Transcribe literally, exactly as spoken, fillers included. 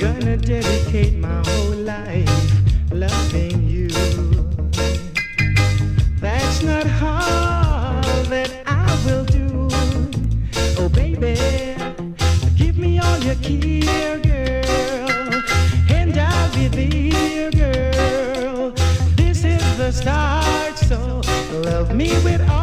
Gonna dedicate my whole life loving you. That's not all that I will do. Oh baby, give me all your care, girl, and I'll be there, girl. This is the start, so love me with all